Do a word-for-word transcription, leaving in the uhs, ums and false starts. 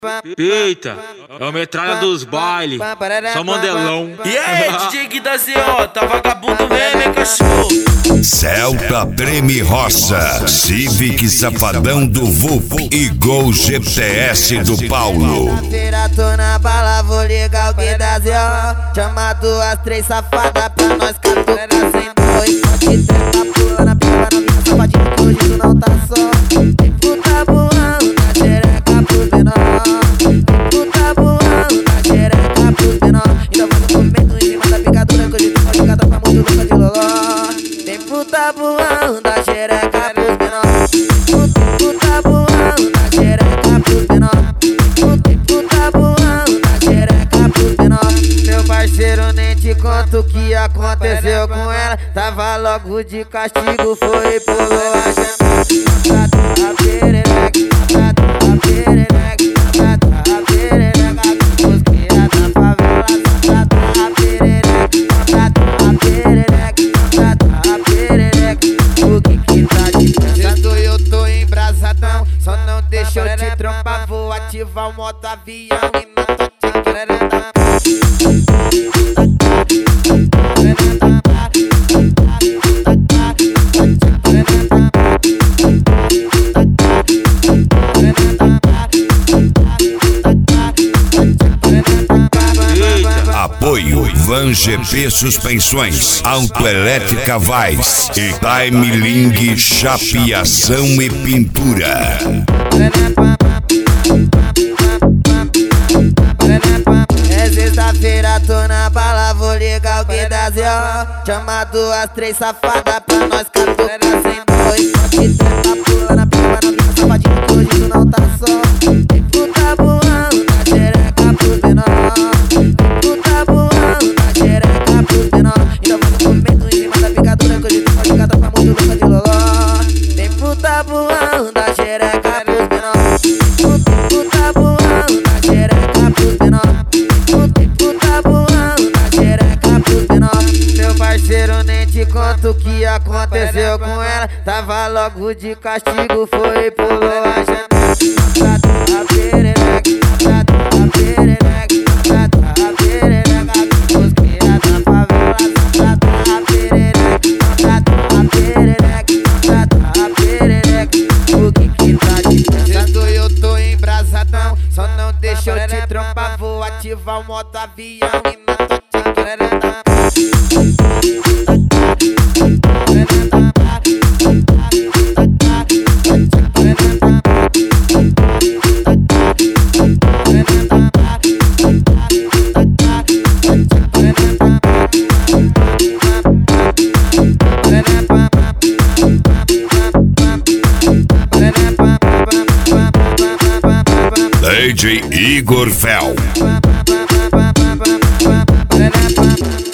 Eita, é o metralha dos bailes, só mandelão. E aí, D J Gui da Z O, tá vagabundo mesmo, hein, cachorro? Celta Treme Roça, Civic Safadão do V U P e Gol G T S do Paulo. Feira tô na bala, vou ligar o Gui da Z O. Chama duas, três safadas pra nós catucar sem dois. Pode trepa, pula na pica, na minha safadinha que hoje tu não tá só. Puta voando na xereca pros menor. Puta voando na xereca pros menor. Então vamos no momento em cima da picadura que hoje tu pode catar pra muito louca de loló. Tem puta voando na xereca pros menor. Puta voando na xereca pros menor. Puta voando na xereca pros menor. Meu parceiro, nem te conto o que aconteceu com ela. Tava logo de castigo, foi e pulou a janela. A perereca, a perereca, a perereca, cosqueira da favela. A perereca, a perereca, a perereca, o que que tá de pensando? Eu tô embrasadão, só não deixa eu te trompar. Vou ativar o modo avião e não tô te querendo. Apoio Van G P Suspensões, Autoelétrica Vaz e Time Ling Chapeação e Pintura. É sexta-feira, tô na bala, vou ligar o Gui da Z O. Chama duas, três safadas pra nós catucar sem dois. Pode trepa, pula na pica, na minha safadinha que hoje tu não tá só. Puta voando na xereca pros menor. Puta voando na xereca pros menor. Então vamos no momento em cima da picadura que hoje tu pode catar pra muito louca de loló. Tem puta voando na xereca pros menor. Puta voando na xereca pros menor. Puta voando na xereca pros menor. Meu parceiro, nem te conto o que aconteceu com ela. Tava logo de castigo, foi e pulou a janela. A perereca, a perereca, a perereca, cosqueira da favela. A perereca, a perereca, a perereca, o que que tá de pensando? Eu tô embrasadão, só não deixa eu te trompar. Vou ativar o modo avião e não tô te querendo. D J Igor Fel.